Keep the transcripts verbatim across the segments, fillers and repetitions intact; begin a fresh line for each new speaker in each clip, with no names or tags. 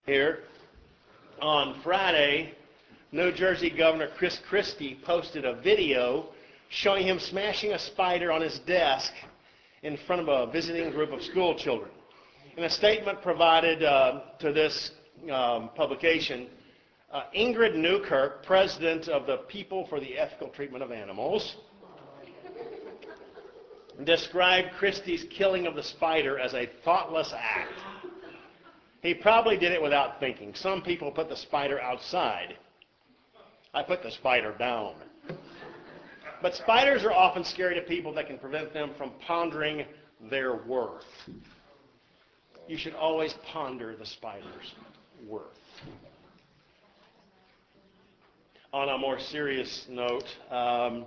Here on Friday, New Jersey Governor Chris Christie posted a video showing him smashing a spider on his desk in front of a visiting group of school children. In a statement provided uh, to this um, publication, uh, Ingrid Newkirk, president of the People for the Ethical Treatment of Animals, described Christie's killing of the spider as a thoughtless act. He probably did it without thinking. Some people put the spider outside. I put the spider down. But spiders are often scary to people that can prevent them from pondering their worth. You should always ponder the spider's worth. On a more serious note, um,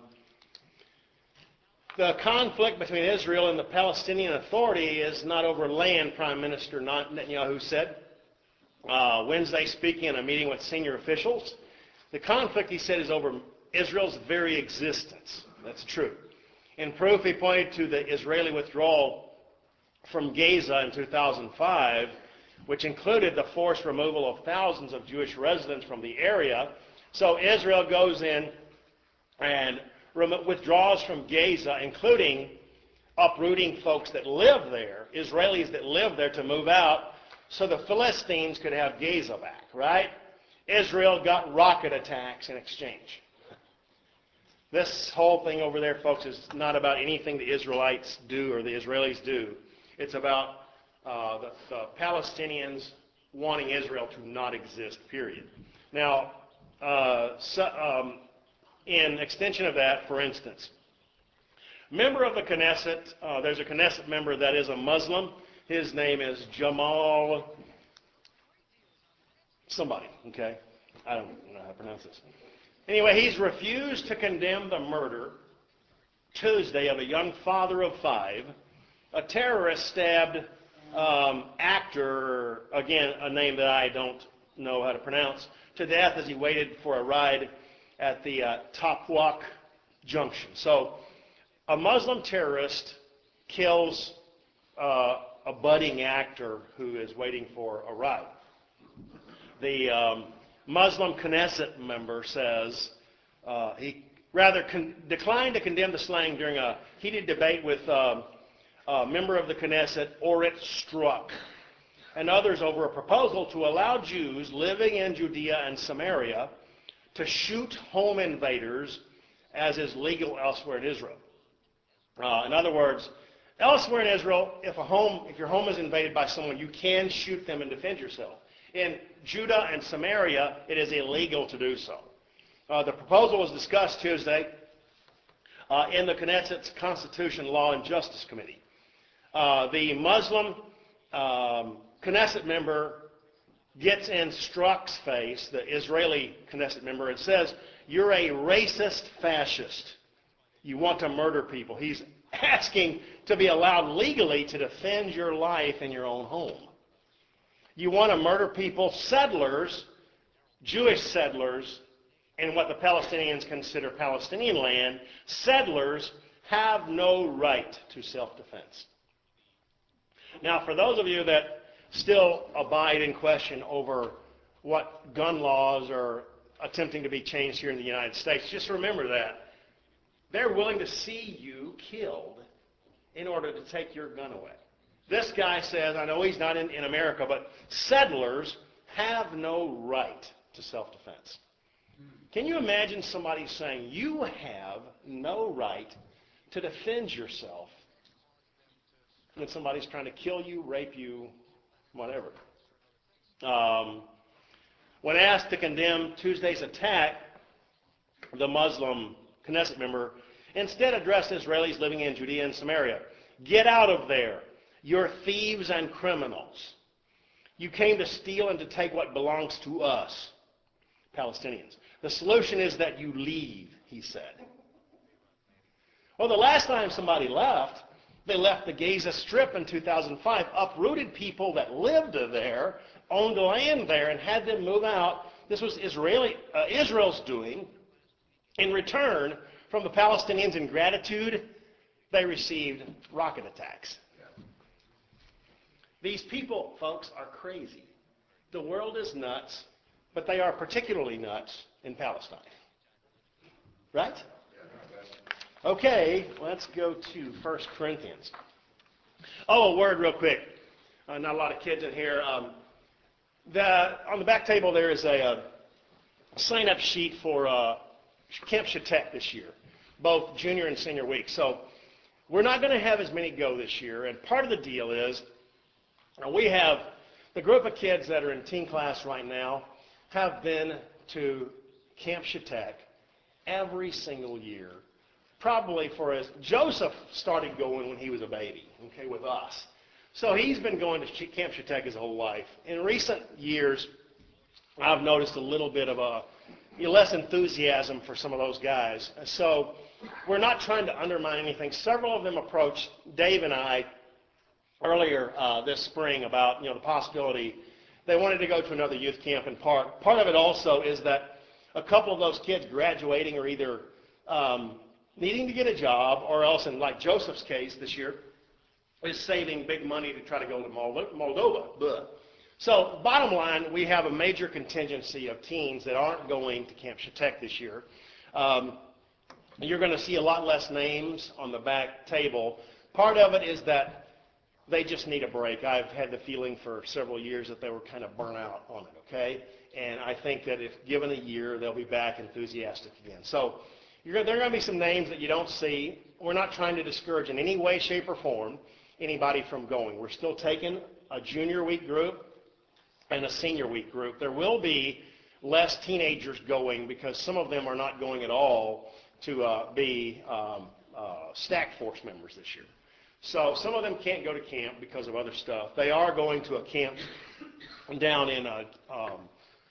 the conflict between Israel and the Palestinian Authority is not over land, Prime Minister Netanyahu said uh, Wednesday, speaking in a meeting with senior officials. The conflict, he said, is over Israel's very existence. That's true. In proof, he pointed to the Israeli withdrawal from Gaza in two thousand five, which included the forced removal of thousands of Jewish residents from the area. So Israel goes in and withdraws from Gaza, including uprooting folks that live there, Israelis that live there, to move out so the Philistines could have Gaza back, right? Israel got rocket attacks in exchange. This whole thing over there, folks, is not about anything the Israelites do or the Israelis do. It's about uh, the, the Palestinians wanting Israel to not exist, period. Now, uh, so, um, in extension of that, for instance, member of the Knesset, uh, there's a Knesset member that is a Muslim. His name is Jamal somebody, okay? I don't know how to pronounce this. Anyway, he's refused to condemn the murder Tuesday of a young father of five. A terrorist stabbed um, actor, again, a name that I don't know how to pronounce, to death as he waited for a ride at the uh, Topwalk Junction. So a Muslim terrorist kills uh, a budding actor who is waiting for a ride. The um, Muslim Knesset member says uh, he rather con- declined to condemn the slaying during a heated debate with um, a member of the Knesset, Orit Struk, and others over a proposal to allow Jews living in Judea and Samaria to shoot home invaders, as is legal elsewhere in Israel. Uh, in other words, elsewhere in Israel, if a home, if your home is invaded by someone, you can shoot them and defend yourself. In Judah and Samaria, it is illegal to do so. Uh, the proposal was discussed Tuesday uh, in the Knesset's Constitution, Law, and Justice Committee. Uh, the Muslim um, Knesset member gets in Struk's face, the Israeli Knesset member, and says, "You're a racist fascist. You want to murder people." He's asking to be allowed legally to defend your life in your own home. You want to murder people, settlers, Jewish settlers, in what the Palestinians consider Palestinian land. Settlers have no right to self-defense. Now, for those of you that still abide in question over what gun laws are attempting to be changed here in the United States, just remember that they're willing to see you killed in order to take your gun away. This guy says, I know he's not in, in America, but settlers have no right to self-defense. Can you imagine somebody saying, you have no right to defend yourself when somebody's trying to kill you, rape you, whatever? Um, when asked to condemn Tuesday's attack, the Muslim Knesset member instead addressed Israelis living in Judea and Samaria. Get out of there. You're thieves and criminals. You came to steal and to take what belongs to us, Palestinians. The solution is that you leave, he said. Well, the last time somebody left, they left the Gaza Strip in two thousand five, uprooted people that lived there, owned land there, and had them move out. This was Israeli, uh, Israel's doing. In return, from the Palestinians, in gratitude, they received rocket attacks. These people, folks, are crazy. The world is nuts, but they are particularly nuts in Palestine. Right? Okay, let's go to First Corinthians. Oh, a word real quick. Uh, not a lot of kids in here. Um, the, on the back table there is a, a sign-up sheet for uh, Camp Shatek this year, both junior and senior week. So we're not going to have as many go this year, and part of the deal is uh, we have the group of kids that are in teen class right now have been to Camp Shatek every single year, probably for as Joseph started going when he was a baby, okay, with us. So he's been going to Camp Shatek his whole life. In recent years, I've noticed a little bit of a less enthusiasm for some of those guys. So we're not trying to undermine anything. Several of them approached Dave and I earlier uh, this spring about, you know, the possibility they wanted to go to another youth camp. And part part of it also is that a couple of those kids graduating are either um, needing to get a job, or else, in like Joseph's case this year, is saving big money to try to go to Moldova. Blah. So bottom line, we have a major contingency of teens that aren't going to Camp Shatek this year. Um, you're going to see a lot less names on the back table. Part of it is that they just need a break. I've had the feeling for several years that they were kind of burnt out on it, okay? And I think that if given a year, they'll be back enthusiastic again. So you're, there are going to be some names that you don't see. We're not trying to discourage in any way, shape, or form anybody from going. We're still taking a junior week group and a senior week group. There will be less teenagers going because some of them are not going at all to uh, be um, uh, Stack Force members this year. So some of them can't go to camp because of other stuff. They are going to a camp down in a, um,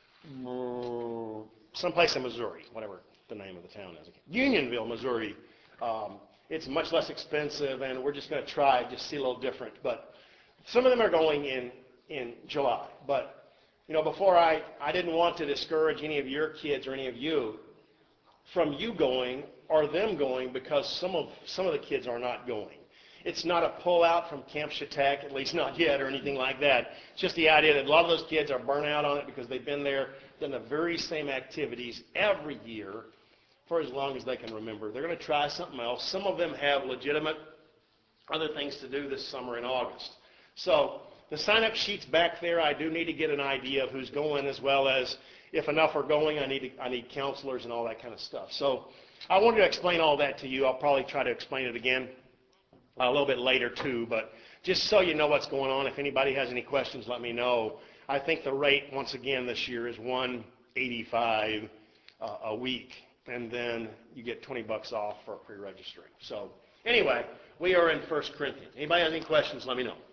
someplace in Missouri, whatever the name of the town is. Unionville, Missouri. Um, it's much less expensive, and we're just going to try, just see a little different. But some of them are going in, in July. But, you know, before I, I didn't want to discourage any of your kids or any of you from you going or them going, because some of, some of the kids are not going. It's not a pull-out from Camp Shatek, at least not yet, or anything like that. It's just the idea that a lot of those kids are burnt out on it because they've been there, done the very same activities every year for as long as they can remember. They're going to try something else. Some of them have legitimate other things to do this summer in August. So the sign-up sheet's back there. I do need to get an idea of who's going, as well as if enough are going, I need to, I need counselors and all that kind of stuff. So I wanted to explain all that to you. I'll probably try to explain it again a little bit later too, but just so you know what's going on. If anybody has any questions, let me know. I think the rate, once again, this year is one eighty-five uh, a week, and then you get twenty bucks off for pre-registering. So anyway, we are in First Corinthians. Anybody has any questions, let me know.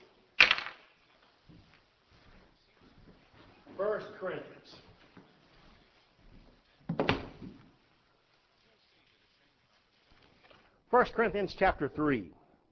First Corinthians. First Corinthians chapter three.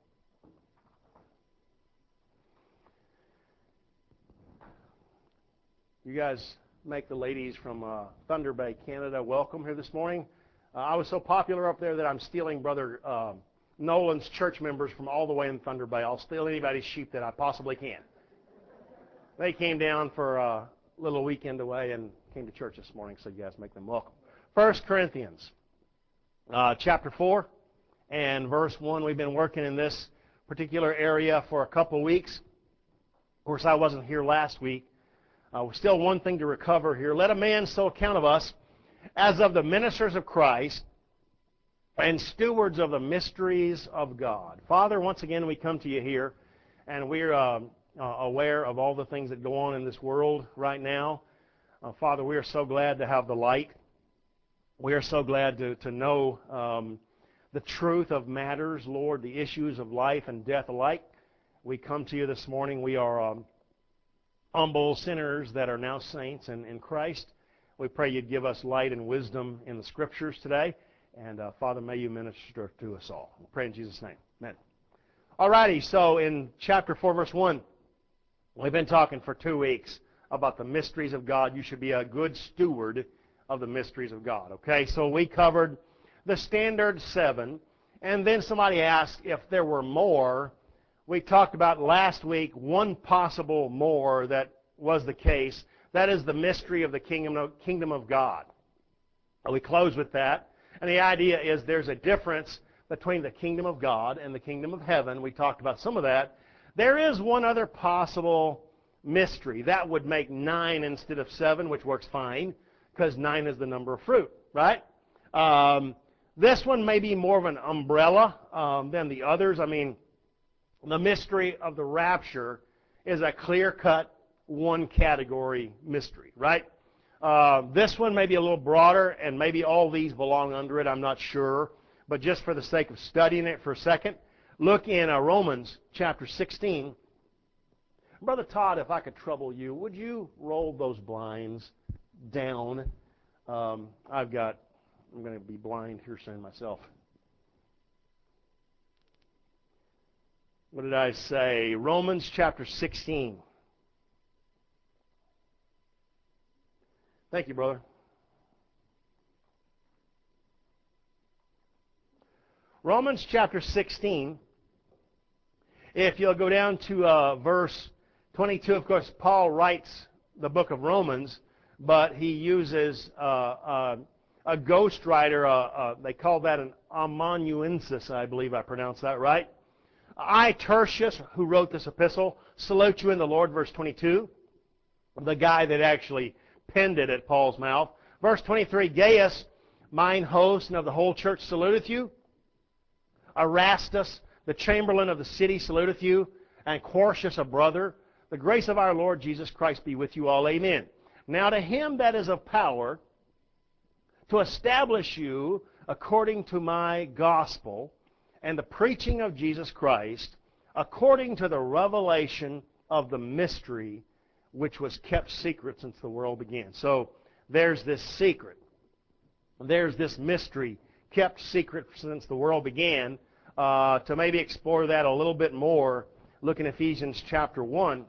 You guys make the ladies from uh, Thunder Bay, Canada, welcome here this morning. Uh, I was so popular up there that I'm stealing Brother uh, Nolan's church members from all the way in Thunder Bay. I'll steal anybody's sheep that I possibly can. They came down for a little weekend away and came to church this morning, so you guys make them welcome. First Corinthians uh, chapter four and verse one. We've been working in this particular area for a couple weeks. Of course, I wasn't here last week. Uh, still one thing to recover here. Let a man so account of us as of the ministers of Christ and stewards of the mysteries of God. Father, once again, we come to you here, and we're uh, uh, aware of all the things that go on in this world right now. Uh, Father, we are so glad to have the light. We are so glad to, to know um, the truth of matters, Lord, the issues of life and death alike. We come to you this morning. We are Um, humble sinners that are now saints in, in Christ. We pray you'd give us light and wisdom in the Scriptures today. And, uh, Father, may you minister to us all. We pray in Jesus' name. Amen. All righty, so in chapter four, verse one, we've been talking for two weeks about the mysteries of God. You should be a good steward of the mysteries of God. Okay, so we covered the standard seven. And then somebody asked if there were more. We talked about last week one possible more that was the case. That is the mystery of the kingdom of, kingdom of God. We close with that. And the idea is there's a difference between the kingdom of God and the kingdom of heaven. We talked about some of that. There is one other possible mystery. That would make nine instead of seven, which works fine, because nine is the number of fruit, right? Um, this one may be more of an umbrella um, than the others. I mean, the mystery of the rapture is a clear-cut, one-category mystery, right? Uh, this one may be a little broader, and maybe all these belong under it. I'm not sure. But just for the sake of studying it for a second, look in uh, Romans chapter sixteen. Brother Todd, if I could trouble you, would you roll those blinds down? Um, I've got, I'm going to be blind here soon myself. What did I say? Romans chapter sixteen. Thank you, brother. Romans chapter sixteen. If you'll go down to uh, verse twenty-two, of course, Paul writes the book of Romans, but he uses uh, uh, a ghostwriter. Uh, uh, they call that an amanuensis, I believe I pronounced that right. I, Tertius, who wrote this epistle, salute you in the Lord, verse twenty-two. The guy that actually penned it at Paul's mouth. Verse twenty-three, Gaius, mine host and of the whole church, saluteth you. Erastus, the chamberlain of the city, saluteth you. And Quartius, a brother. The grace of our Lord Jesus Christ be with you all. Amen. Now to him that is of power, to establish you according to my gospel, and the preaching of Jesus Christ, according to the revelation of the mystery which was kept secret since the world began. So there's this secret. There's this mystery kept secret since the world began. Uh, to maybe explore that a little bit more, look in Ephesians chapter one.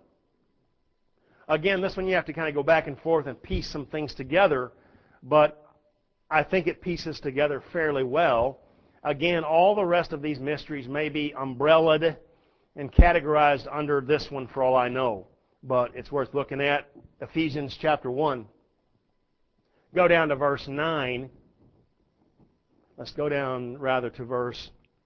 Again, this one you have to kind of go back and forth and piece some things together, but I think it pieces together fairly well. Again, all the rest of these mysteries may be umbrellaed and categorized under this one for all I know. But it's worth looking at. Ephesians chapter one. Go down to verse nine. Let's go down rather to verse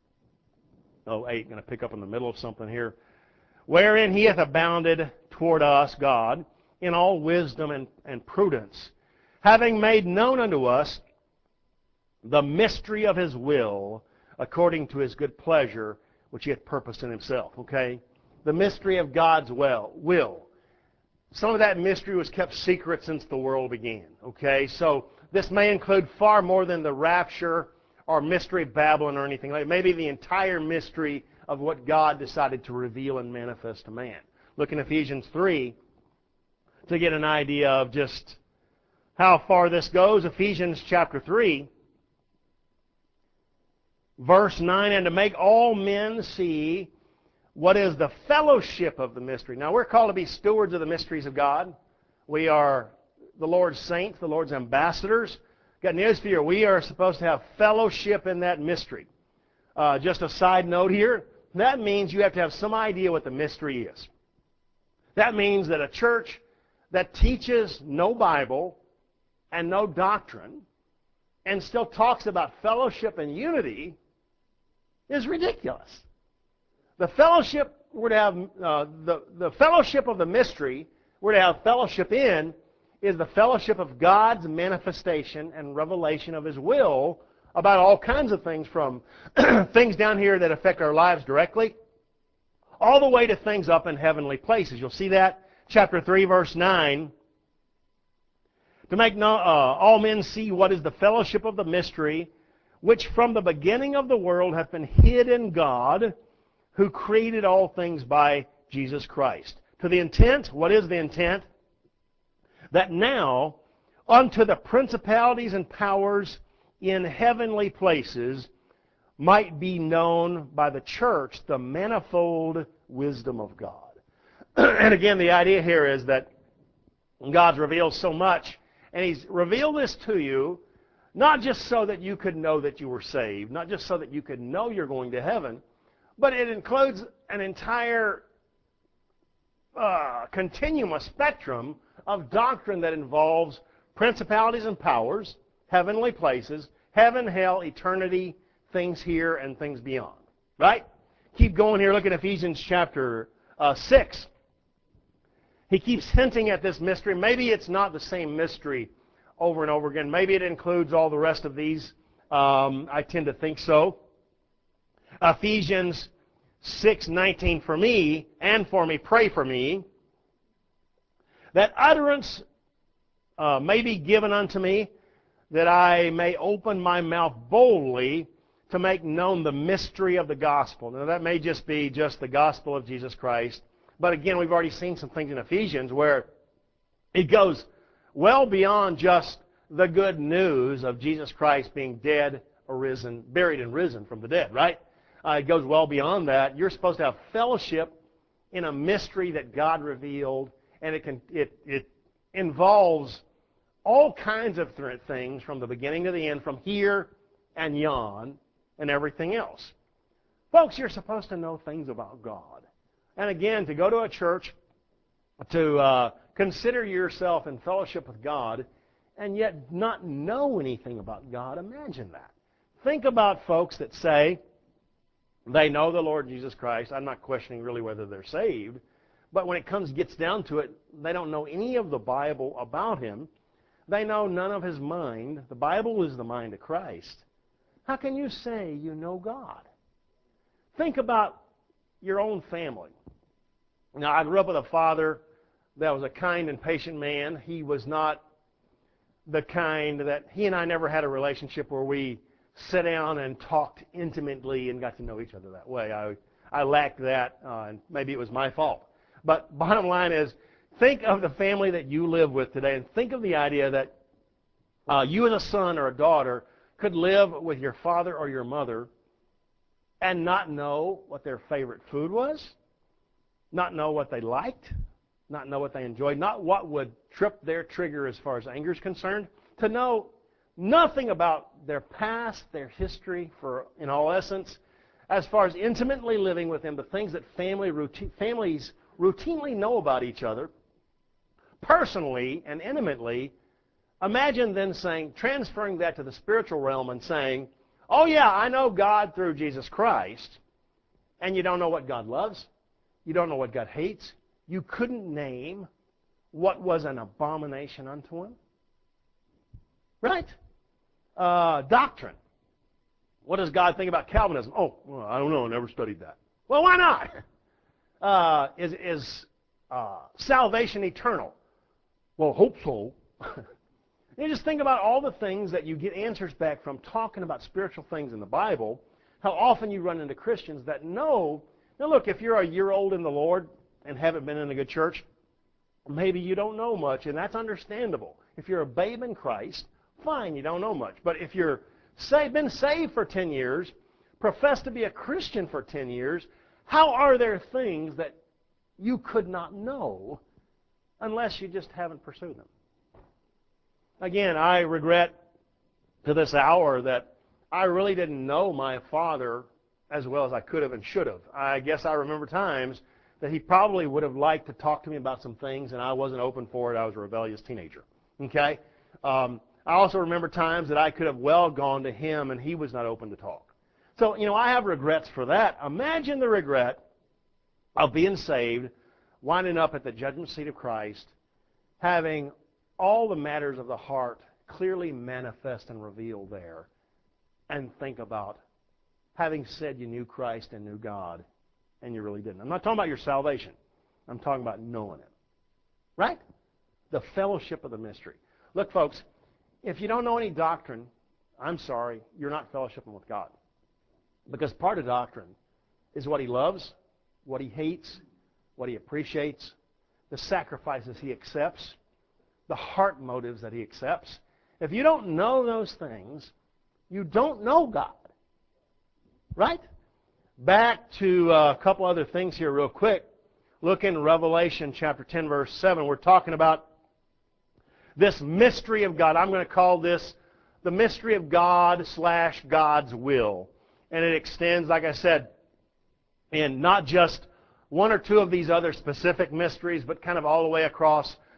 oh, eight. I'm going to pick up in the middle of something here. Wherein he hath abounded toward us, God, in all wisdom and, and prudence, having made known unto us the mystery of his will, according to his good pleasure, which he hath purposed in himself. Okay? The mystery of God's will. will. Some of that mystery was kept secret since the world began. Okay? So this may include far more than the rapture or mystery of Babylon or anything like that. Maybe the entire mystery of what God decided to reveal and manifest to man. Look in Ephesians three to get an idea of just how far this goes. Ephesians chapter three, verse nine, and to make all men see what is the fellowship of the mystery. Now, we're called to be stewards of the mysteries of God. We are the Lord's saints, the Lord's ambassadors. Got news for you. We are supposed to have fellowship in that mystery. Uh, just a side note here. That means you have to have some idea what the mystery is. That means that a church that teaches no Bible and no doctrine and still talks about fellowship and unity is ridiculous. The fellowship we're to have, uh, the, the fellowship of the mystery we're to have fellowship in is the fellowship of God's manifestation and revelation of his will about all kinds of things, from things down here that affect our lives directly, all the way to things up in heavenly places. You'll see that, chapter three, verse nine. To make no, uh, all men see what is the fellowship of the mystery, which from the beginning of the world hath been hid in God, who created all things by Jesus Christ. To the intent, what is the intent? That now unto the principalities and powers in heavenly places might be known by the church the manifold wisdom of God. And again, the idea here is that God's revealed so much, and he's revealed this to you not just so that you could know that you were saved, not just so that you could know you're going to heaven, but it includes an entire uh, continuum, a spectrum of doctrine that involves principalities and powers, heavenly places, heaven, hell, eternity, things here and things beyond. Right? Keep going here. Look at Ephesians chapter uh, six. He keeps hinting at this mystery. Maybe it's not the same mystery over and over again. Maybe it includes all the rest of these. Um, I tend to think so. Ephesians six nineteen, for me and for me, pray for me, that utterance uh, may be given unto me, that I may open my mouth boldly to make known the mystery of the gospel. Now that may just be just the gospel of Jesus Christ. But again, we've already seen some things in Ephesians where it goes well beyond just the good news of Jesus Christ being dead, arisen, buried and risen from the dead, right? Uh, it goes well beyond that. You're supposed to have fellowship in a mystery that God revealed, and it can it it involves all kinds of th- things from the beginning to the end, from here and yon, and everything else. Folks, you're supposed to know things about God. And again, to go to a church, to uh, consider yourself in fellowship with God, and yet not know anything about God, imagine that. Think about folks that say they know the Lord Jesus Christ. I'm not questioning really whether they're saved, but when it comes gets down to it, they don't know any of the Bible about Him. They know none of His mind. The Bible is the mind of Christ. How can you say you know God? Think about your own family. Now, I grew up with a father that was a kind and patient man. He was not the kind that, he and I never had a relationship where we sat down and talked intimately and got to know each other that way. I, I lacked that, uh, and maybe it was my fault. But bottom line is, think of the family that you live with today, and think of the idea that uh, you as a son or a daughter could live with your father or your mother and not know what their favorite food was, not know what they liked, not know what they enjoyed, not what would trip their trigger as far as anger is concerned, to know nothing about their past, their history, for in all essence, as far as intimately living with them, the things that family routine, families routinely know about each other, personally and intimately. Imagine then saying, transferring that to the spiritual realm and saying, oh yeah, I know God through Jesus Christ, and you don't know what God loves, you don't know what God hates, you couldn't name what was an abomination unto Him. Right? Uh, doctrine. What does God think about Calvinism? Oh, well, I don't know, I never studied that. Well, why not? Uh, is is uh, salvation eternal? Well, hope so. You just think about all the things that you get answers back from talking about spiritual things in the Bible, how often you run into Christians that know. Now look, if you're a year old in the Lord and haven't been in a good church, maybe you don't know much, and that's understandable. If you're a babe in Christ, fine, you don't know much. But if you're say, been saved for ten years, profess to be a Christian for ten years, how are there things that you could not know unless you just haven't pursued them? Again, I regret to this hour that I really didn't know my father as well as I could have and should have. I guess I remember times that he probably would have liked to talk to me about some things, and I wasn't open for it. I was a rebellious teenager. Okay? Um, I also remember times that I could have well gone to him, and he was not open to talk. So, you know, I have regrets for that. Imagine the regret of being saved, winding up at the judgment seat of Christ, having all the matters of the heart clearly manifest and revealed there, and think about having said you knew Christ and knew God, and you really didn't. I'm not talking about your salvation. I'm talking about knowing it. Right? The fellowship of the mystery. Look, folks, if you don't know any doctrine, I'm sorry, you're not fellowshipping with God. Because part of doctrine is what He loves, what He hates, what He appreciates, the sacrifices He accepts, the heart motives that He accepts. If you don't know those things, you don't know God. Right? Back to a couple other things here real quick. Look in Revelation chapter ten, verse seven. We're talking about this mystery of God. I'm going to call this the mystery of God slash God's will. And it extends, like I said, in not just one or two of these other specific mysteries, but kind of all the way across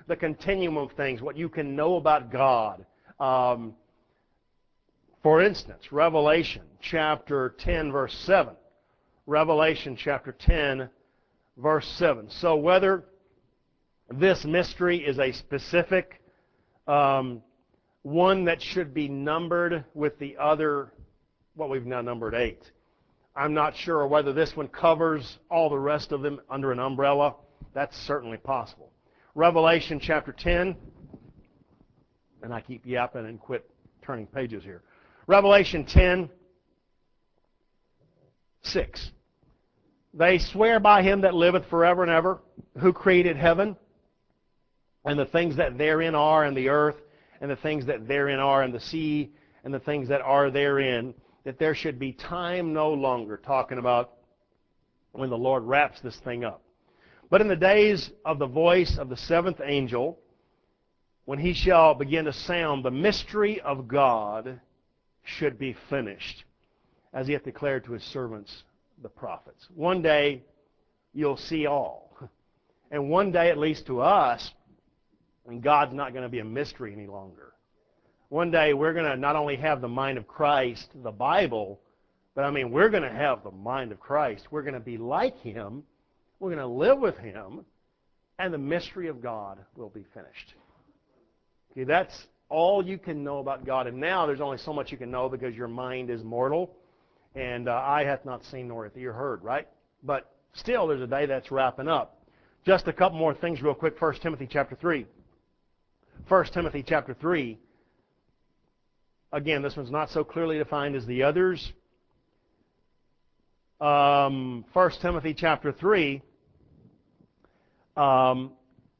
the continuum of things, what you can know about God. Um, for instance, Revelation chapter ten, verse seven. Revelation chapter ten, verse seven. So whether this mystery is a specific um, one that should be numbered with the other, what we've now numbered eight. I'm not sure whether this one covers all the rest of them under an umbrella. That's certainly possible. Revelation chapter ten, and I keep yapping and quit turning pages here. Revelation ten, six. They swear by him that liveth forever and ever, who created heaven, and the things that therein are, and the earth, and the things that therein are, and the sea, and the things that are therein, that there should be time no longer, talking about when the Lord wraps this thing up. But in the days of the voice of the seventh angel, when he shall begin to sound, the mystery of God should be finished, as he hath declared to his servants, the prophets. One day, you'll see all. And one day, at least to us, and God's not going to be a mystery any longer. One day, we're going to not only have the mind of Christ, the Bible, but I mean, we're going to have the mind of Christ. We're going to be like him. We're going to live with him. And the mystery of God will be finished. Okay, that's all you can know about God. And now there's only so much you can know because your mind is mortal. And uh, eye hath not seen nor hath ear heard, right? But still, there's a day that's wrapping up. Just a couple more things real quick. First Timothy chapter three. First Timothy chapter three. Again, this one's not so clearly defined as the others. Um, First Timothy chapter three. Um,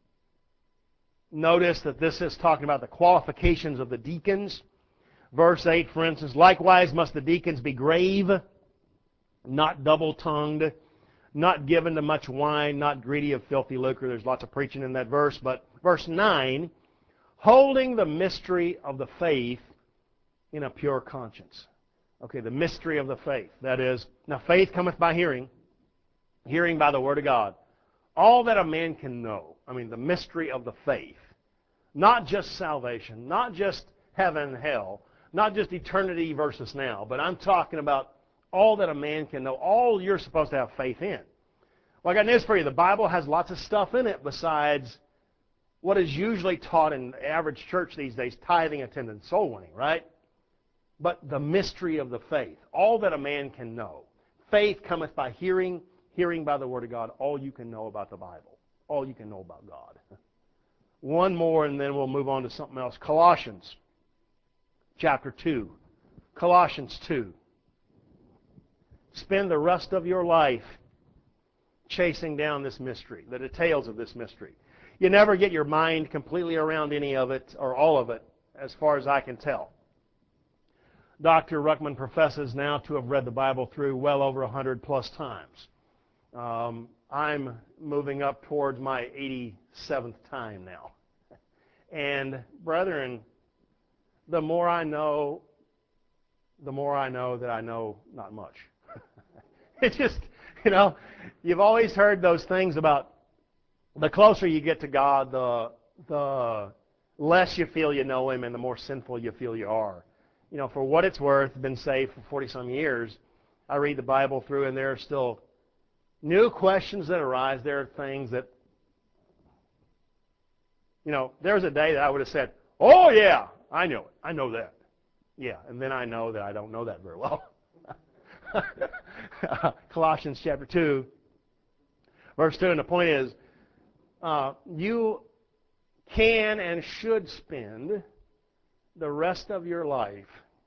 notice that this is talking about the qualifications of the deacons. Verse eight, for instance, likewise must the deacons be grave, not double-tongued, not given to much wine, not greedy of filthy lucre. There's lots of preaching in that verse. But verse nine, holding the mystery of the faith in a pure conscience. Okay, the mystery of the faith. That is, now faith cometh by hearing, hearing by the word of God. All that a man can know. I mean, the mystery of the faith. Not just salvation, not just heaven and hell, not just eternity versus now, but I'm talking about all that a man can know, all you're supposed to have faith in. Well, I got news for you. The Bible has lots of stuff in it besides what is usually taught in the average church these days, tithing, attendance, soul winning, right? But the mystery of the faith, all that a man can know. Faith cometh by hearing, hearing by the word of God, all you can know about the Bible, all you can know about God. One more and then we'll move on to something else. Colossians chapter two. Colossians two. Spend the rest of your life chasing down this mystery, the details of this mystery. You never get your mind completely around any of it, or all of it, as far as I can tell. Doctor Ruckman professes now to have read the Bible through well over a hundred plus times. Um, I'm moving up towards my eighty-seventh time now. And, brethren, the more I know, the more I know that I know not much. It's just, you know, you've always heard those things about the closer you get to God, the the less you feel you know him and the more sinful you feel you are. You know, for what it's worth, been saved for forty-some years, I read the Bible through and there are still new questions that arise. There are things that, you know, there was a day that I would have said, oh yeah, I know it. I know that. Yeah, and then I know that I don't know that very well. Colossians chapter two, verse two, and the point is, uh, you can and should spend the rest of your life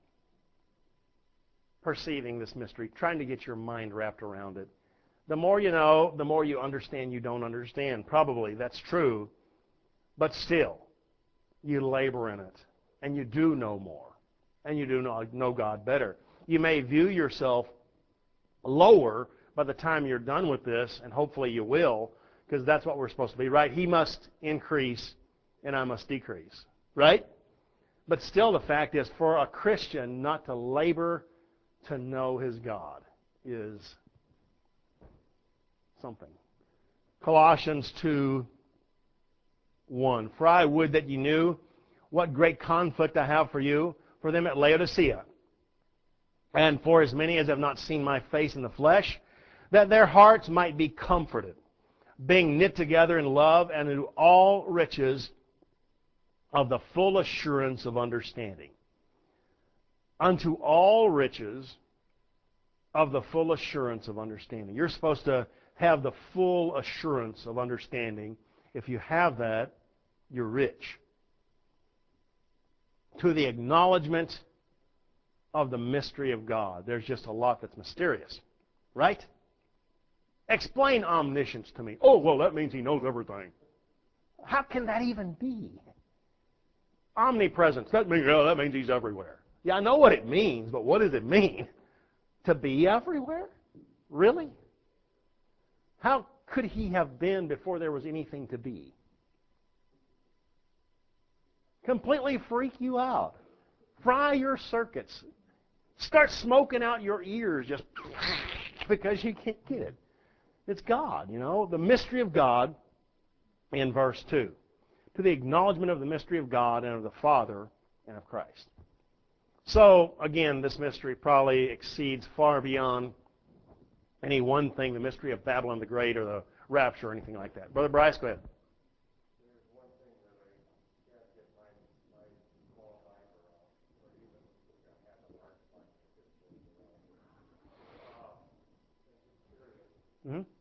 perceiving this mystery, trying to get your mind wrapped around it. The more you know, the more you understand you don't understand. Probably that's true, but still, you labor in it, and you do know more, and you do know, know God better. You may view yourself lower by the time you're done with this, and hopefully you will, because that's what we're supposed to be, right? He must increase, and I must decrease, right? But still the fact is, for a Christian not to labor to know his God is something. Colossians two, one. For I would that you knew what great conflict I have for you, for them at Laodicea, and for as many as have not seen my face in the flesh, that their hearts might be comforted, being knit together in love and into all riches of the full assurance of understanding. Unto all riches of the full assurance of understanding. You're supposed to have the full assurance of understanding. If you have that, you're rich. To the acknowledgement of the mystery of God. There's just a lot that's mysterious, right? Explain omniscience to me. Oh, well, that means He knows everything. How can that even be? Omnipresence. That means, oh, that means He's everywhere. Yeah, I know what it means, but what does it mean? To be everywhere? Really? How could He have been before there was anything to be? Completely freak you out. Fry your circuits. Start smoking out your ears just because you can't get it. It's God, you know. The mystery of God in verse two. To the acknowledgement of the mystery of God and of the Father and of Christ. So, again, this mystery probably exceeds far beyond any one thing, the mystery of Babylon the Great or the rapture or anything like that. Brother Bryce, go ahead. Mm-hmm.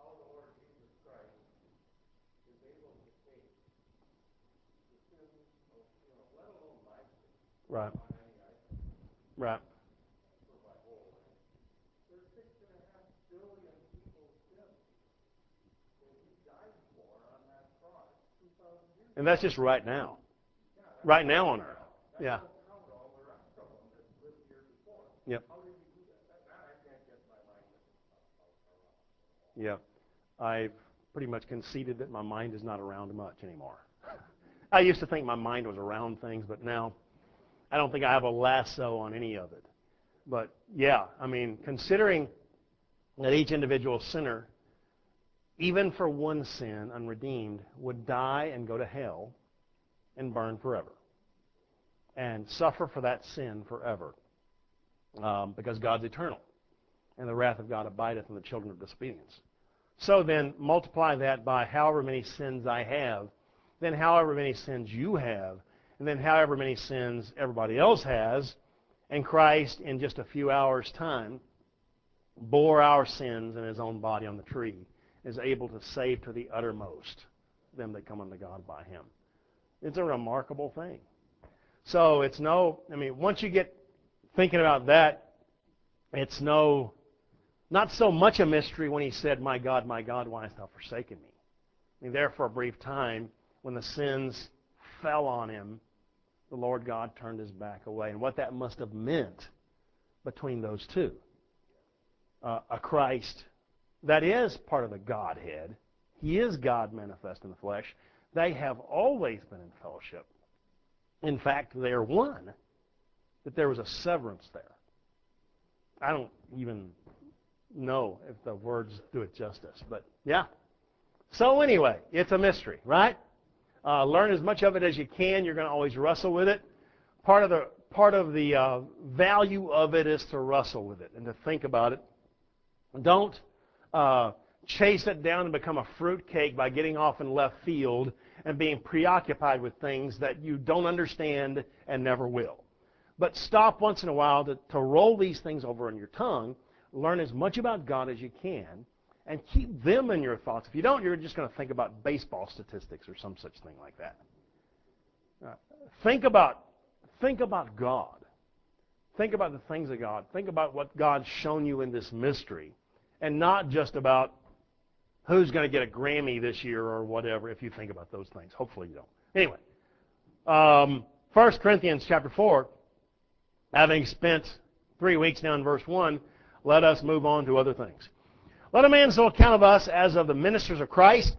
Right. Right. And that's just right now. Right now on earth. Yeah. Yep. Yeah. I've pretty much conceded that my mind is not around much anymore. I used to think my mind was around things, but now I don't think I have a lasso on any of it. But yeah, I mean, considering that each individual sinner, even for one sin, unredeemed, would die and go to hell and burn forever and suffer for that sin forever um, because God's eternal and the wrath of God abideth in the children of disobedience. So then multiply that by however many sins I have, then however many sins you have, and then however many sins everybody else has, and Christ in just a few hours' time bore our sins in His own body on the tree, is able to save to the uttermost them that come unto God by Him. It's a remarkable thing. So it's no, I mean, once you get thinking about that, it's no, not so much a mystery when He said, my God, my God, why hast thou forsaken me? I mean, there for a brief time, when the sins fell on Him, the Lord God turned His back away. And what that must have meant between those two. Uh, a Christ that is part of the Godhead. He is God manifest in the flesh. They have always been in fellowship. In fact, they are one. That there was a severance there. I don't even know if the words do it justice, but yeah. So anyway, it's a mystery, right? Uh, learn as much of it as you can. You're going to always wrestle with it. Part of the part of the uh, value of it is to wrestle with it and to think about it. Don't uh, chase it down and become a fruitcake by getting off in left field and being preoccupied with things that you don't understand and never will. But stop once in a while to, to roll these things over on your tongue. Learn as much about God as you can. And keep them in your thoughts. If you don't, you're just going to think about baseball statistics or some such thing like that. Uh, think about, think about God. Think about the things of God. Think about what God's shown you in this mystery. And not just about who's going to get a Grammy this year or whatever, if you think about those things. Hopefully you don't. Anyway, um, First Corinthians chapter four, having spent three weeks now in verse one, let us move on to other things. Let a man so account of us as of the ministers of Christ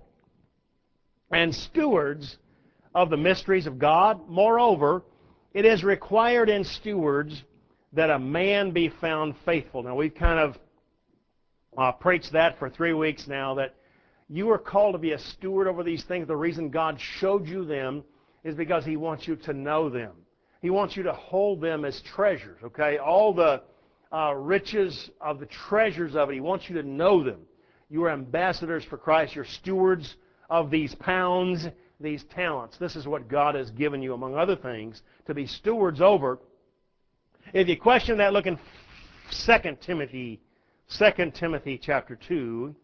and stewards of the mysteries of God. Moreover, it is required in stewards that a man be found faithful. Now, we've kind of uh, preached that for three weeks now, that You are called to be a steward over these things. The reason God showed you them is because He wants you to know them. He wants you to hold them as treasures, okay? All the uh, riches of the treasures of it, He wants you to know them. You are ambassadors for Christ. You're stewards of these pounds, these talents. This is what God has given you, among other things, to be stewards over. If you question that, look in Second Timothy, Second Timothy chapter two.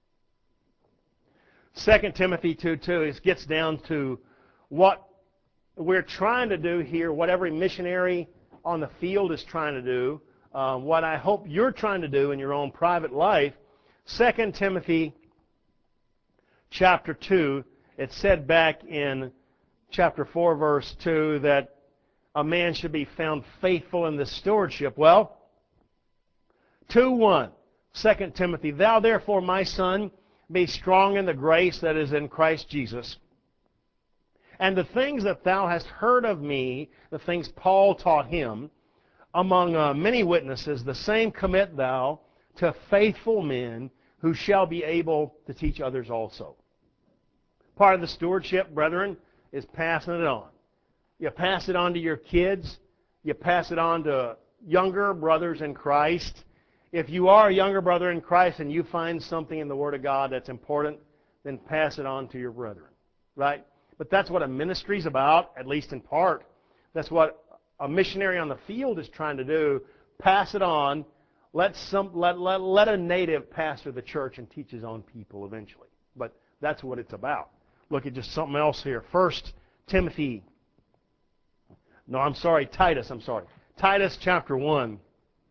Second Timothy two two, it gets down to what we're trying to do here, what every missionary on the field is trying to do, uh, what I hope you're trying to do in your own private life. Second Timothy chapter two, it said back in chapter four, verse two, that a man should be found faithful in the stewardship. Well, two one, Second Timothy, thou therefore, my son, be strong in the grace that is in Christ Jesus. And the things that thou hast heard of me, the things Paul taught him, among uh, many witnesses, the same commit thou to faithful men who shall be able to teach others also. Part of the stewardship, brethren, is passing it on. You pass it on to your kids. You pass it on to younger brothers in Christ. If you are a younger brother in Christ and you find something in the Word of God that's important, then pass it on to your brethren. Right? But that's what a ministry is about, at least in part. That's what a missionary on the field is trying to do. Pass it on. Let some let, let, let a native pastor the church and teach his own people eventually. But that's what it's about. Look at just something else here. First Timothy. No, I'm sorry, Titus, I'm sorry. Titus chapter one.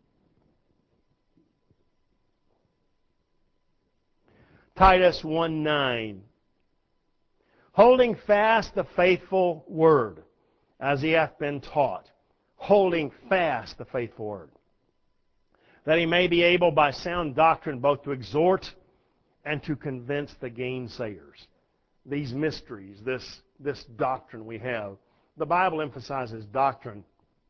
Titus one nine. Holding fast the faithful word, as he hath been taught. Holding fast the faithful word. That he may be able by sound doctrine both to exhort and to convince the gainsayers. These mysteries, this, this doctrine we have. The Bible emphasizes doctrine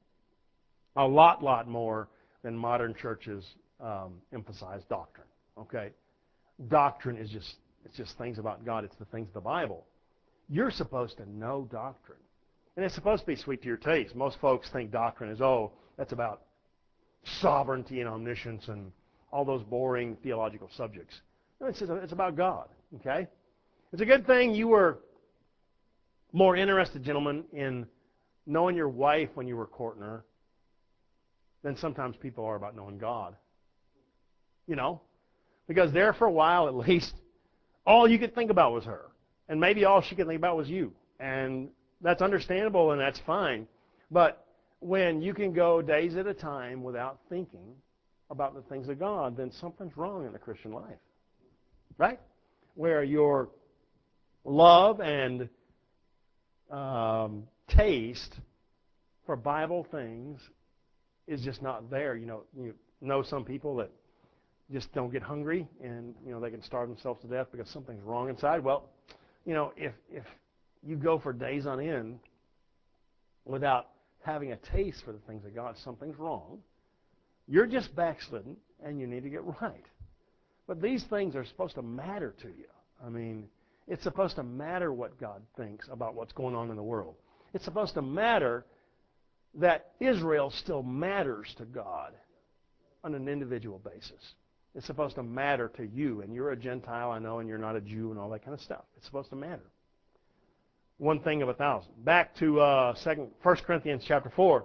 a lot, lot more than modern churches um, emphasize doctrine. Okay? Doctrine is just, it's just things about God. It's the things of the Bible. You're supposed to know doctrine. And it's supposed to be sweet to your taste. Most folks think doctrine is, oh, that's about sovereignty and omniscience and all those boring theological subjects. No, it's, it's about God. Okay? It's a good thing you were more interested, gentlemen, in knowing your wife when you were courting her than sometimes people are about knowing God. You know? Because there for a while, at least, all you could think about was her. And maybe all she could think about was you. And that's understandable and that's fine. But when you can go days at a time without thinking about the things of God, then something's wrong in the Christian life. Right? Where your love and um, taste for Bible things is just not there. You know, you know some people that just don't get hungry and, you know, they can starve themselves to death because something's wrong inside. Well, you know, if if you go for days on end without having a taste for the things of God, something's wrong. You're just backslidden, and you need to get right. But these things are supposed to matter to you. I mean, it's supposed to matter what God thinks about what's going on in the world. It's supposed to matter that Israel still matters to God on an individual basis. It's supposed to matter to you, and you're a Gentile, I know, and you're not a Jew and all that kind of stuff. It's supposed to matter. One thing of a thousand. Back to uh, second, First Corinthians chapter four.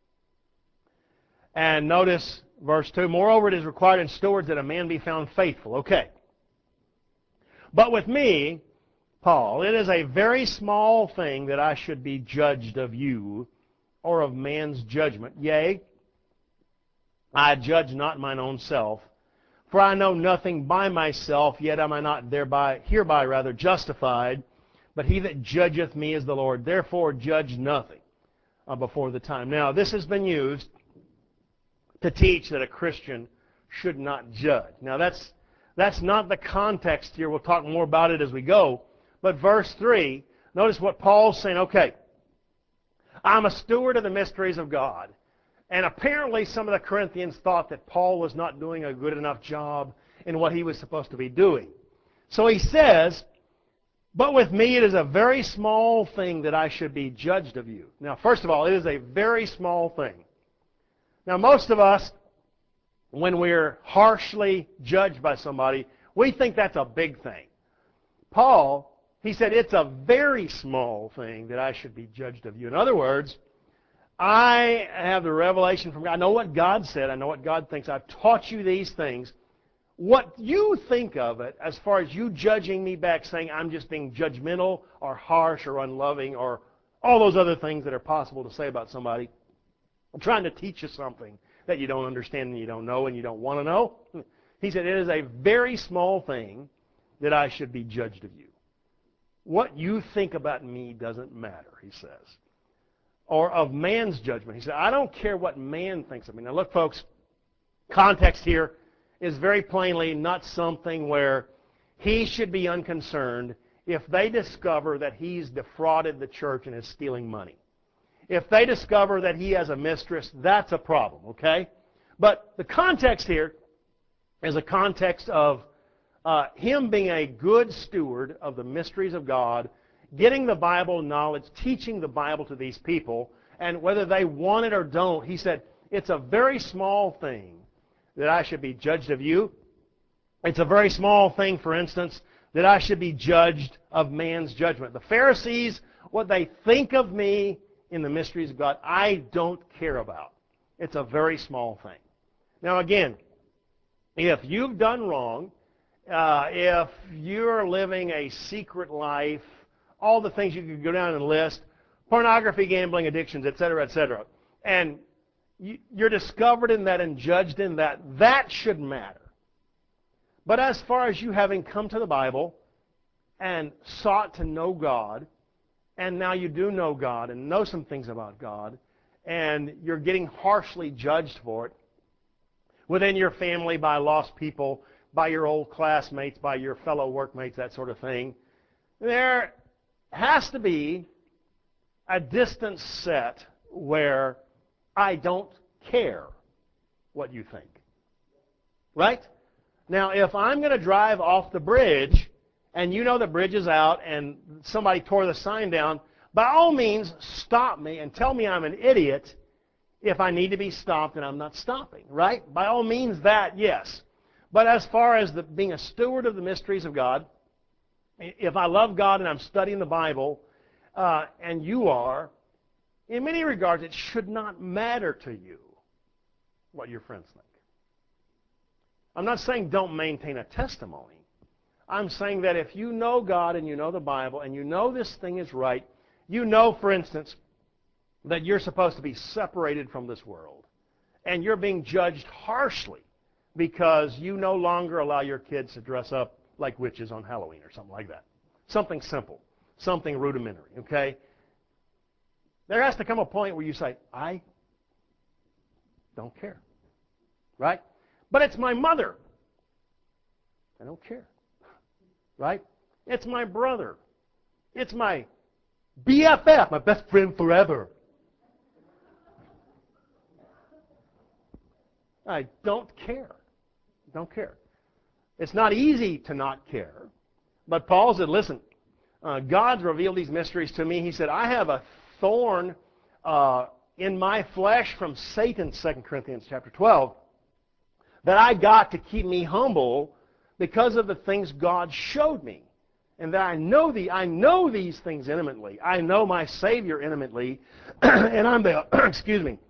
And notice verse two. Moreover, it is required in stewards that a man be found faithful. Okay. But with me, Paul, it is a very small thing that I should be judged of you or of man's judgment. Yea, I judge not mine own self. For I know nothing by myself, yet am I not thereby, hereby rather justified. But he that judgeth me is the Lord. Therefore judge nothing uh, before the time. Now, this has been used to teach that a Christian should not judge. Now, that's, that's not the context here. We'll talk more about it as we go. But verse three, notice what Paul's saying. Okay, I'm a steward of the mysteries of God. And apparently some of the Corinthians thought that Paul was not doing a good enough job in what he was supposed to be doing.
So he says, but with me it is a very small thing that I should be judged of you. Now, first of all, it is a very small thing. Now, most of us, when we're harshly judged by somebody, we think that's a big thing. Paul, he said, it's a very small thing that I should be judged of you. In other words, I have the revelation from God. I know what God said. I know what God thinks. I've taught you these things. What you think of it, as far as you judging me back, saying I'm just being judgmental or harsh or unloving or all those other things that are possible to say about somebody, I'm trying to teach you something that you don't understand and you don't know and you don't want to know. He said, it is a very small thing that I should be judged of you. What you think about me doesn't matter, he says. Or of man's judgment. He said, I don't care what man thinks of me. Now look, folks, context here is very plainly not something where he should be unconcerned if they discover that he's defrauded the church and is stealing money. If they discover that he has a mistress, that's a problem, okay? But the context here is a context of uh, him being a good steward of the mysteries of God, getting the Bible knowledge, teaching the Bible to these people, and whether they want it or don't, he said, it's a very small thing that I should be judged of you. It's a very small thing, for instance, that I should be judged of man's judgment. The Pharisees, what they think of me in the mysteries of God, I don't care about. It's a very small thing. Now again, if you've done wrong, uh, if you're living a secret life, all the things you could go down and list, pornography, gambling, addictions, et cetera, et cetera, and you're discovered in that and judged in that, that should matter. But as far as you having come to the Bible and sought to know God, and now you do know God and know some things about God, and you're getting harshly judged for it within your family, by lost people, by your old classmates, by your fellow workmates, that sort of thing, there has to be a distance set where I don't care what you think. Right? Now, if I'm going to drive off the bridge, and you know the bridge is out, and somebody tore the sign down, by all means, stop me and tell me I'm an idiot if I need to be stopped and I'm not stopping. Right? By all means, that, yes. But as far as the, being a steward of the mysteries of God, if I love God and I'm studying the Bible, uh, and you are, in many regards, it should not matter to you what your friends think. I'm not saying don't maintain a testimony. I'm saying that if you know God and you know the Bible and you know this thing is right, you know, for instance, that you're supposed to be separated from this world, and you're being judged harshly because you no longer allow your kids to dress up like witches on Halloween or something like that. Something simple, something rudimentary, okay? There has to come a point where you say, I don't care, right? But it's my mother. I don't care, right? It's my brother. It's my B F F, my best friend forever. I don't care. Don't care. It's not easy to not care. But Paul said, listen, uh, God's revealed these mysteries to me. He said, I have a thorn uh, in my flesh from Satan, Second Corinthians chapter twelve, that I got to keep me humble because of the things God showed me. And that I know the I know these things intimately. I know my Savior intimately, and I'm the excuse me.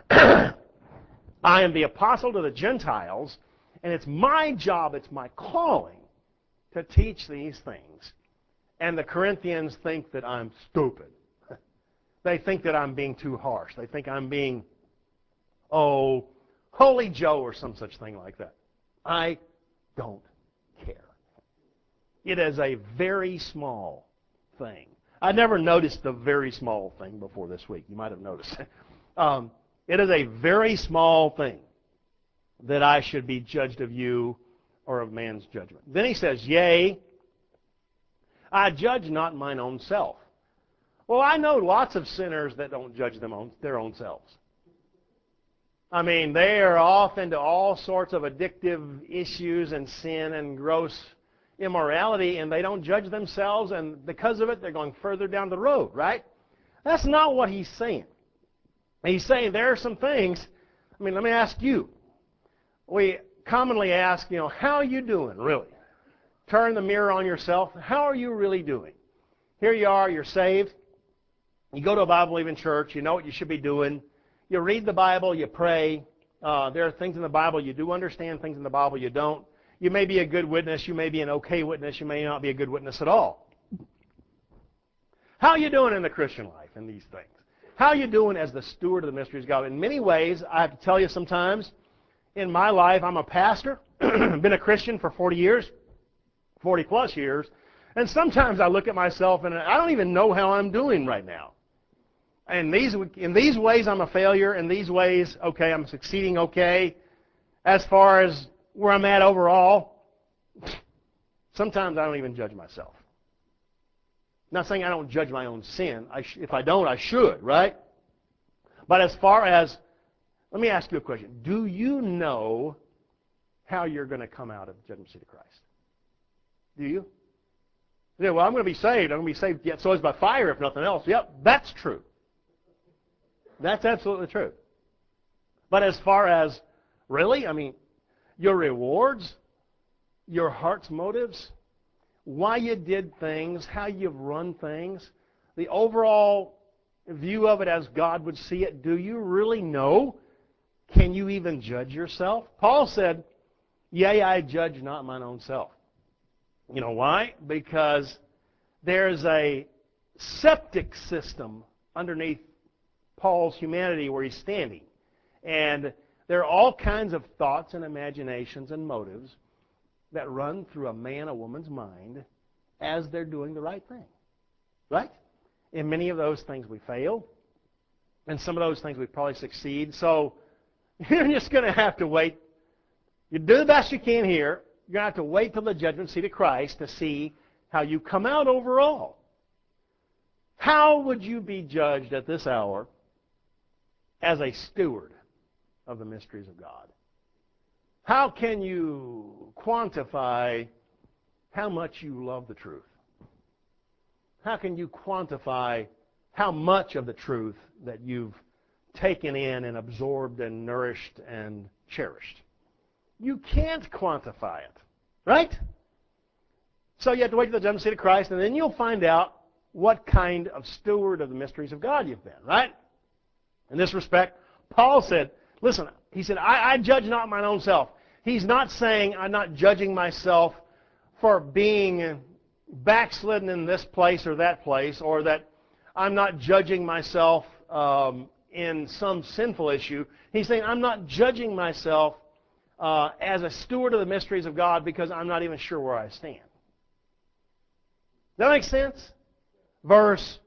I am the apostle to the Gentiles, and it's my job, it's my calling to teach these things. And the Corinthians think that I'm stupid. They think that I'm being too harsh. They think I'm being, oh, Holy Joe or some such thing like that. I don't care. It is a very small thing. I never noticed the very small thing before this week. You might have noticed. um, it is a very small thing that I should be judged of you or of man's judgment. Then he says, yea, I judge not mine own self. Well, I know lots of sinners that don't judge them own, their own selves. I mean, they are off into all sorts of addictive issues and sin and gross immorality and they don't judge themselves, and because of it, they're going further down the road, right? That's not what he's saying. He's saying there are some things. I mean, let me ask you. We commonly ask, you know, how are you doing, really? Turn the mirror on yourself. How are you really doing? Here you are, you're saved. You go to a Bible-believing church. You know what you should be doing. You read the Bible, you pray. Uh, there are things in the Bible you do understand, things in the Bible you don't. You may be a good witness. You may be an okay witness. You may not be a good witness at all. How are you doing in the Christian life in these things? How are you doing as the steward of the mysteries of God? In many ways, I have to tell you sometimes, in my life, I'm a pastor. Been a Christian for forty years, forty plus years. And sometimes I look at myself and I don't even know how I'm doing right now. And these, in these ways, I'm a failure. In these ways, okay, I'm succeeding okay. As far as where I'm at overall, sometimes I don't even judge myself. Not saying I don't judge my own sin. I sh- if I don't, I should, right? But as far as, let me ask you a question. Do you know how you're going to come out of the judgment seat of Christ? Do you? Yeah, well, I'm going to be saved. I'm going to be saved yet so is by fire, if nothing else. Yep, that's true. That's absolutely true. But as far as, really, I mean, your rewards, your heart's motives, why you did things, how you've run things, the overall view of it as God would see it, do you really know? Can you even judge yourself? Paul said, yea, I judge not mine own self. You know why? Because there's a septic system underneath Paul's humanity where he's standing. And there are all kinds of thoughts and imaginations and motives that run through a man, a woman's mind as they're doing the right thing. Right? In many of those things we fail. And some of those things we probably succeed. So you're just going to have to wait. You do the best you can here. You're going to have to wait till the judgment seat of Christ to see how you come out overall. How would you be judged at this hour as a steward of the mysteries of God? How can you quantify how much you love the truth? How can you quantify how much of the truth that you've taken in and absorbed and nourished and cherished? You can't quantify it, right? So you have to wait till the judgment seat of Christ, and then you'll find out what kind of steward of the mysteries of God you've been, right? In this respect, Paul said, listen, he said, I, I judge not mine own self. He's not saying I'm not judging myself for being backslidden in this place or that place, or that I'm not judging myself um, in some sinful issue. He's saying I'm not judging myself uh, as a steward of the mysteries of God because I'm not even sure where I stand. Does that make sense? Verse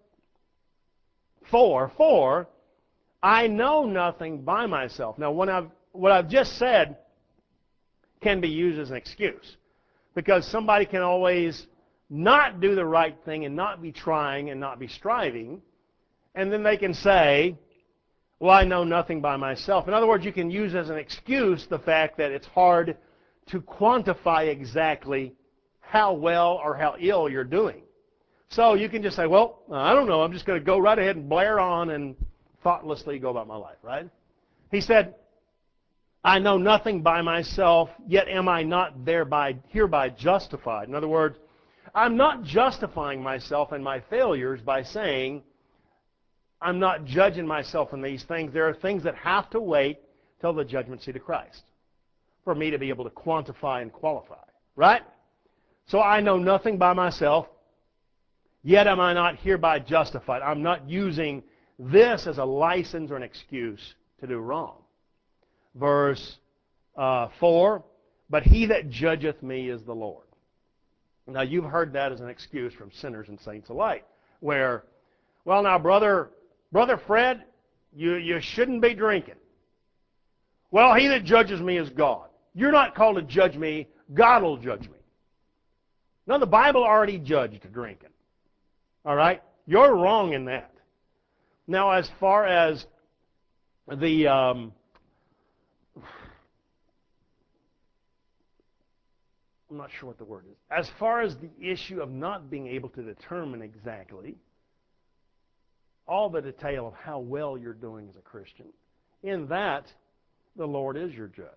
four, four, I know nothing by myself. Now, when I've, what I've just said can be used as an excuse, because somebody can always not do the right thing and not be trying and not be striving, and then they can say, well, I know nothing by myself. In other words, you can use as an excuse the fact that it's hard to quantify exactly how well or how ill you're doing. So you can just say, well, I don't know, I'm just going to go right ahead and blare on and thoughtlessly go about my life, right? He said, I know nothing by myself, yet am I not thereby hereby justified. In other words, I'm not justifying myself and my failures by saying I'm not judging myself in these things. There are things that have to wait till the judgment seat of Christ for me to be able to quantify and qualify, right? So I know nothing by myself, yet am I not hereby justified. I'm not using this as a license or an excuse to do wrong. Verse uh, four, but he that judgeth me is the Lord. Now, you've heard that as an excuse from sinners and saints alike, where, well, now, brother, brother Fred, you, you shouldn't be drinking. Well, he that judges me is God. You're not called to judge me. God will judge me. Now, the Bible already judged drinking. All right? You're wrong in that. Now, as far as the um, I'm not sure what the word is. As far as the issue of not being able to determine exactly all the detail of how well you're doing as a Christian, in that, the Lord is your judge.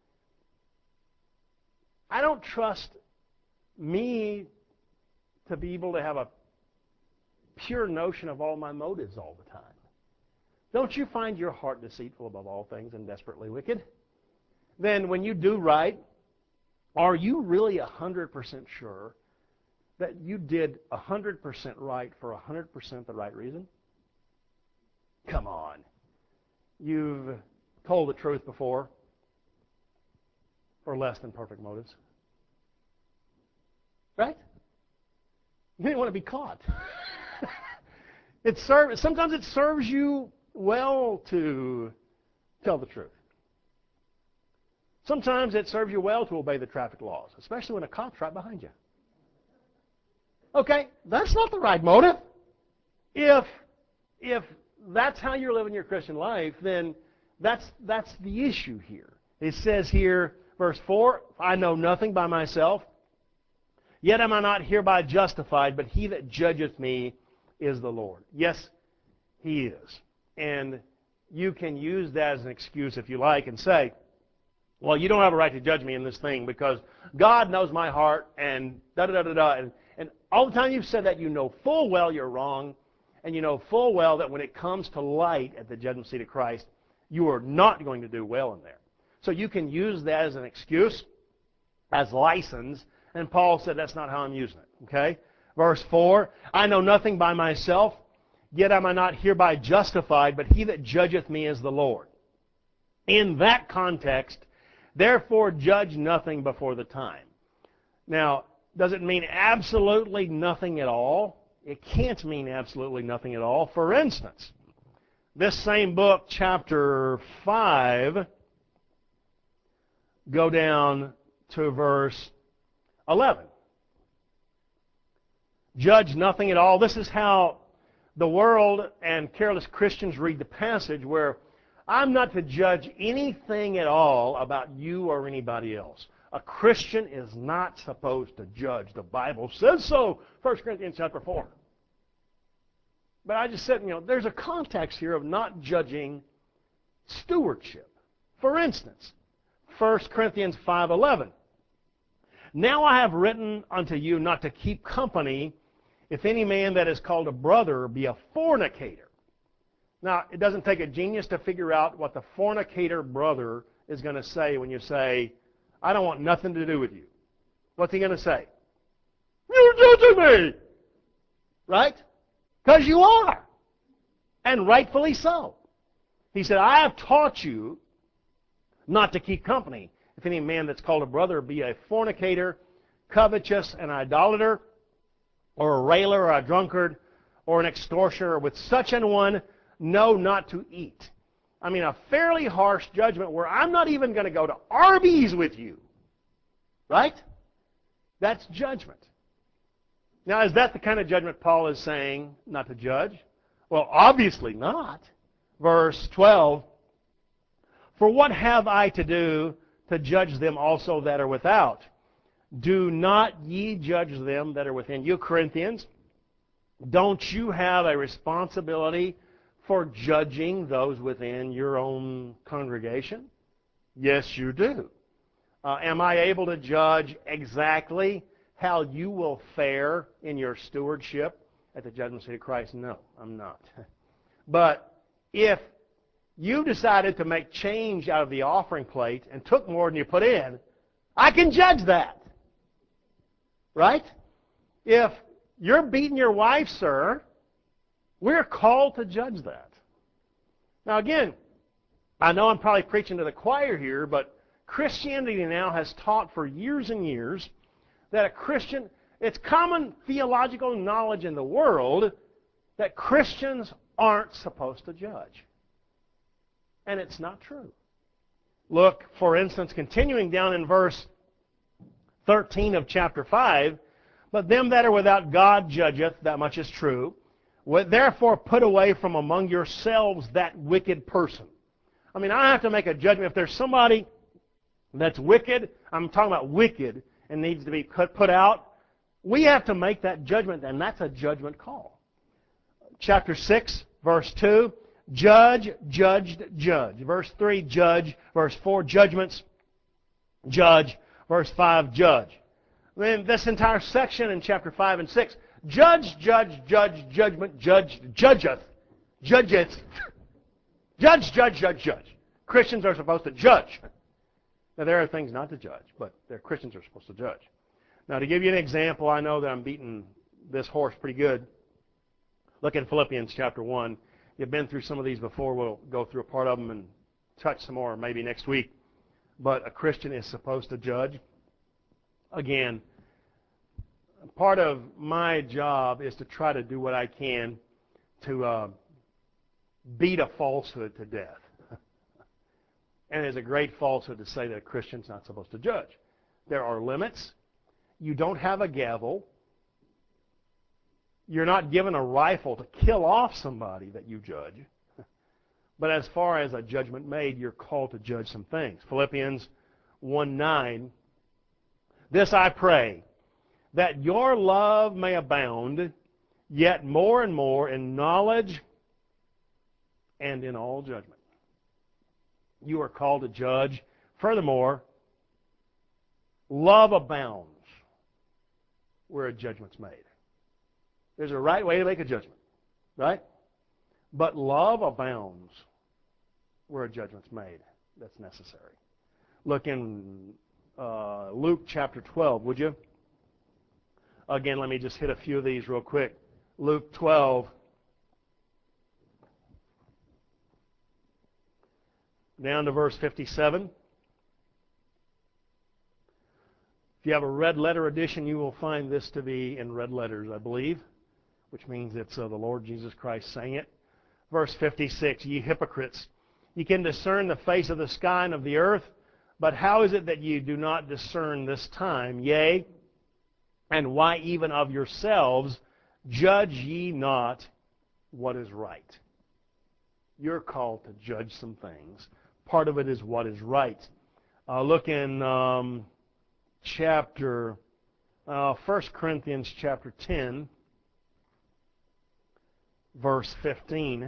I don't trust me to be able to have a pure notion of all my motives all the time. Don't you find your heart deceitful above all things and desperately wicked? Then when you do right, are you really one hundred percent sure that you did one hundred percent right for one hundred percent the right reason? Come on. You've told the truth before for less than perfect motives. Right? You didn't want to be caught. It serves, sometimes it serves you well to tell the truth. Sometimes it serves you well to obey the traffic laws, especially when a cop's right behind you. Okay, that's not the right motive. If if that's how you're living your Christian life, then that's that's the issue here. It says here, verse four, I know nothing by myself, yet am I not hereby justified, but he that judgeth me is the Lord. Yes, he is. And you can use that as an excuse if you like and say, well, you don't have a right to judge me in this thing because God knows my heart and da-da-da-da-da. And, and all the time you've said that, you know full well you're wrong, and you know full well that when it comes to light at the judgment seat of Christ, you are not going to do well in there. So you can use that as an excuse, as license, and Paul said that's not how I'm using it. Okay? Verse four, I know nothing by myself, yet am I not hereby justified, but he that judgeth me is the Lord. In that context, therefore judge nothing before the time. Now, does it mean absolutely nothing at all? It can't mean absolutely nothing at all. For instance, this same book, chapter five, go down to verse eleven. Judge nothing at all. This is how the world and careless Christians read the passage, where I'm not to judge anything at all about you or anybody else. A Christian is not supposed to judge. The Bible says so, First Corinthians chapter four. But I just said, you know, there's a context here of not judging stewardship. For instance, First Corinthians five eleven. Now I have written unto you not to keep company if any man that is called a brother be a fornicator. Now, it doesn't take a genius to figure out what the fornicator brother is going to say when you say, I don't want nothing to do with you. What's he going to say? You're judging me! Right? Because you are. And rightfully so. He said, I have taught you not to keep company if any man that's called a brother be a fornicator, covetous, an idolater, or a railer, or a drunkard, or an extortioner. With such an one, know not to eat. I mean, a fairly harsh judgment where I'm not even going to go to Arby's with you. Right? That's judgment. Now, is that the kind of judgment Paul is saying not to judge? Well, obviously not. Verse twelve, for what have I to do to judge them also that are without? Do not ye judge them that are within. You Corinthians, don't you have a responsibility for judging those within your own congregation? Yes, you do. Uh, am I able to judge exactly how you will fare in your stewardship at the judgment seat of Christ? No, I'm not. But if you decided to make change out of the offering plate and took more than you put in, I can judge that. Right? If you're beating your wife, sir, we're called to judge that. Now again, I know I'm probably preaching to the choir here, but Christianity now has taught for years and years that a Christian, it's common theological knowledge in the world that Christians aren't supposed to judge. And it's not true. Look, for instance, continuing down in verse thirteen of chapter five, but them that are without God judgeth, that much is true. Therefore put away from among yourselves that wicked person. I mean, I have to make a judgment. If there's somebody that's wicked, I'm talking about wicked, and needs to be put, put out, we have to make that judgment, and that's a judgment call. Chapter six, verse two, judge, judged, judge. Verse three, judge. Verse four, judgments, judge. Verse five, judge. Then this entire section in chapter five and six, judge, judge, judge, judgment, judge, judgeth, judgeth, judge, judge, judge, judge. Christians are supposed to judge. Now, there are things not to judge, but they're Christians are supposed to judge. Now, to give you an example, I know that I'm beating this horse pretty good. Look at Philippians chapter one. You've been through some of these before. We'll go through a part of them and touch some more maybe next week. But a Christian is supposed to judge. Again, part of my job is to try to do what I can to uh, beat a falsehood to death. And it's a great falsehood to say that a Christian's not supposed to judge. There are limits. You don't have a gavel. You're not given a rifle to kill off somebody that you judge. But as far as a judgment made, you're called to judge some things. Philippians one nine, this I pray, that your love may abound, yet more and more in knowledge and in all judgment. You are called to judge. Furthermore, love abounds where a judgment's made. There's a right way to make a judgment, right? But love abounds where a judgment's made that's necessary. Look in uh, Luke chapter twelve, would you? Again, let me just hit a few of these real quick. Luke twelve. Down to verse fifty-seven. If you have a red letter edition, you will find this to be in red letters, I believe, which means it's uh, the Lord Jesus Christ saying it. Verse fifty-six, ye hypocrites, ye can discern the face of the sky and of the earth, but how is it that ye do not discern this time? Yea, and why even of yourselves judge ye not what is right? You're called to judge some things. Part of it is what is right. Uh, look in um, chapter, uh, First Corinthians chapter ten, verse fifteen.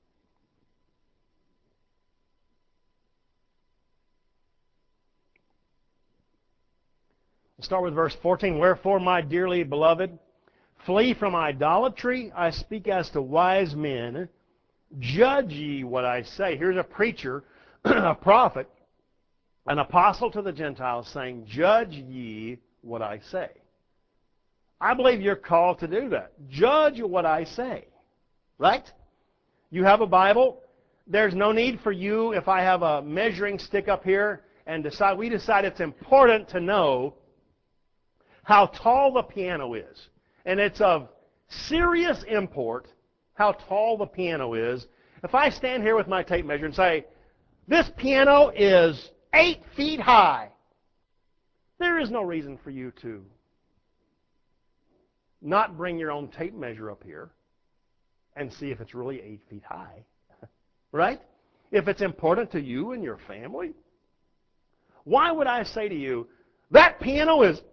We'll start with verse fourteen. Wherefore, my dearly beloved, flee from idolatry. I speak as to wise men. Judge ye what I say. Here's a preacher, a prophet, an apostle to the Gentiles saying, judge ye what I say. I believe you're called to do that. Judge what I say. Right? You have a Bible. There's no need for you, if I have a measuring stick up here, and decide we decide it's important to know how tall the piano is. And it's of serious import how tall the piano is. If I stand here with my tape measure and say, this piano is eight feet high, there is no reason for you to not bring your own tape measure up here and see if it's really eight feet high. Right? If it's important to you and your family. Why would I say to you, that piano is